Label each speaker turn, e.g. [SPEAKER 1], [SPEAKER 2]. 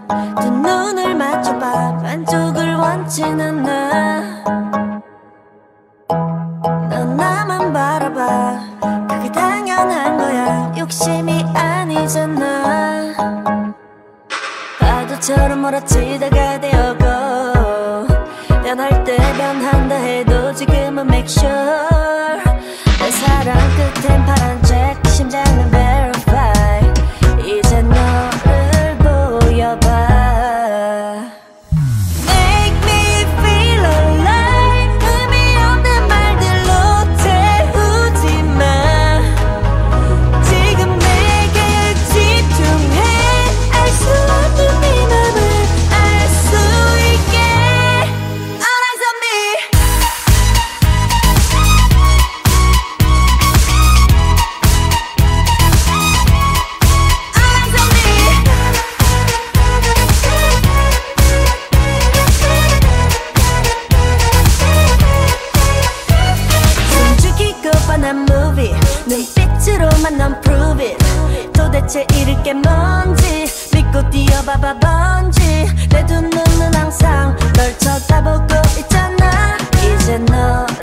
[SPEAKER 1] 두 눈을 맞춰봐 반쪽을 원치는 넌 나만 바라봐 그게 당연한 거야 욕심이 아니잖아 파도처럼 몰아치다가 되어고 변할 때 변한다 해도 지금은 make sure 내 사랑 끝엔 파란색 심장은 verify 이제 너를 보여봐 Make me feel alive 의미 없는 말들로 태우지 마 지금 내게 집중해 알 수 없는 네 맘을 알 수 있게 All eyes on me 숨죽이고 뻔한 movie 눈빛으로만 넌 prove it 도대체 잃을 게 뭔지 믿고 뛰어봐봐 번지 내 두 눈은 항상 널 쳐다보고 있잖아 이제 너